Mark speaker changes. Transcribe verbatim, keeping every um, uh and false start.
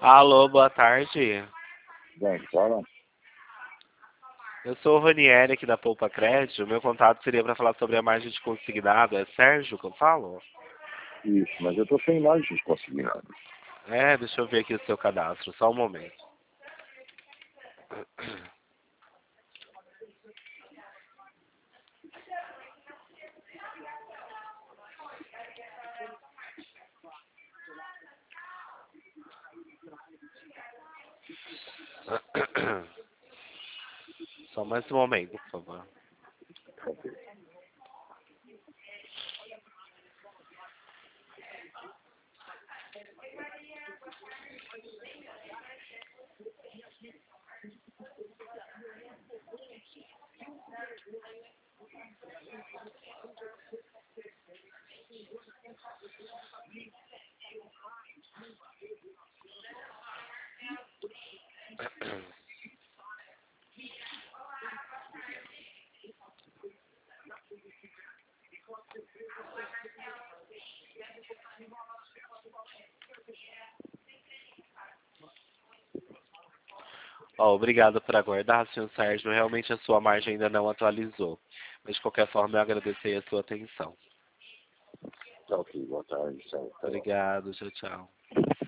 Speaker 1: Alô, boa tarde.
Speaker 2: Bem, fala.
Speaker 1: Eu sou o Ranieri aqui da Poupa Crédito. Meu contato seria para falar sobre a margem de consignado. É Sérgio que eu falo?
Speaker 2: Isso, mas eu tô sem margens consignadas.
Speaker 1: É, deixa eu ver aqui o seu cadastro, só um momento. Só mais um momento, por favor.
Speaker 2: Ok.
Speaker 1: Ó, obrigado por aguardar, senhor Sérgio. Realmente a sua margem ainda não atualizou. Mas de qualquer forma eu agradecer a sua atenção.
Speaker 2: Tá ok, boa tarde, tchau, até logo.
Speaker 1: Obrigado, tchau, tchau.